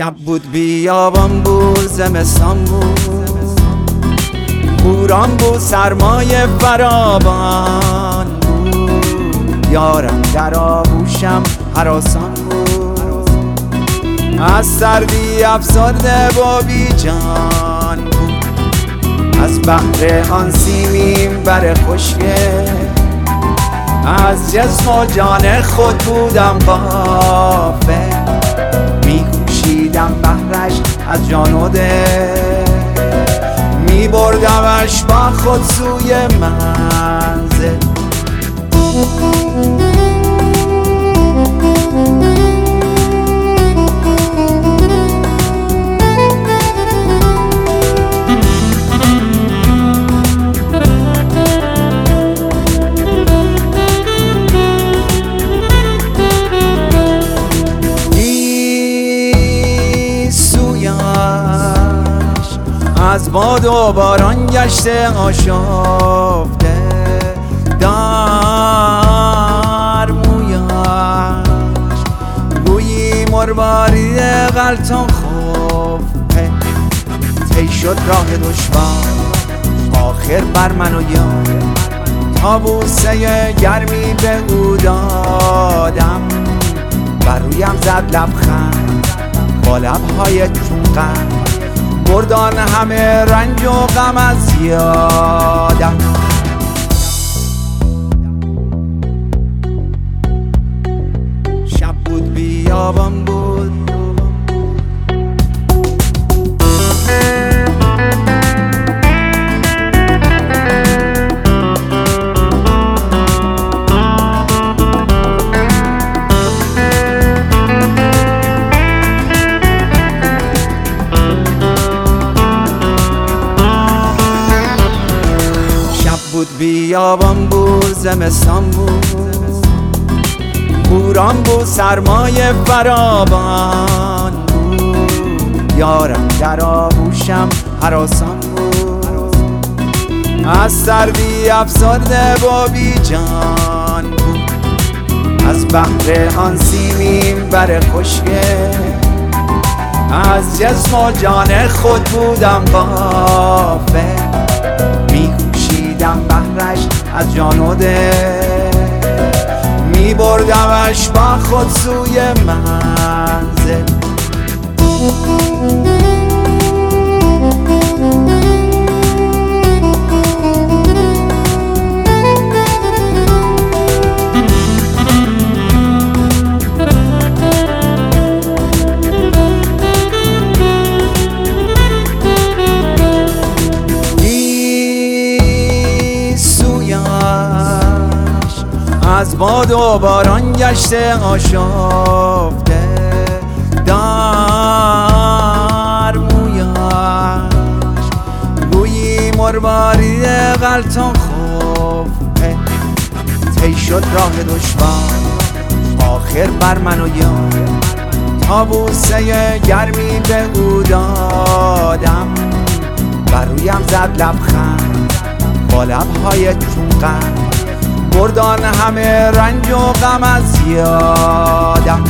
شب بود بیابان بود زمستان بود، بوران بود سرمایه فراوان بود، یارم در آغوشم هراسان بود، از سردی افسرده و بی جان بود، از بحر آن سیمین بر خشکه از جسم و جان خود بودم غافل، می‌کوشیدم بهرش از جان و دل، می‌بردمش با خود سوی منزل. از باد و باران گشته آشفته، در مویش گویی مروارید غلطان خفته، طی شد راه دشوار آخر بر من و یار، تا بوسه گرمی به او دادم، بر رویم زد لبخند با لبهای چون قند، بردان همه رنج و غم از یادم. شب بود بیابان بود، بود بیابان بود زمستان بود، بوران بود سرمایه فراوان بود، یارم در آغوشم هراسان بود، از سردی افسرده و بی جان بود، از بحر آن سیمین بر خشکه از جسم و جان خود بودم غافل، می‌کوشیدم بهرش از جان و دل، می‌بردمش با خود سوی منزل. از باد و باران گشته آشفته، در مویش گویی مروارید غلطان خفته، طی شد راه دشوار آخر بر من و یار، تا بوسه گرمی به او دادم، بر رویم زد لبخند با لبهای چون قند، بردان همه رنج و غم از یادم.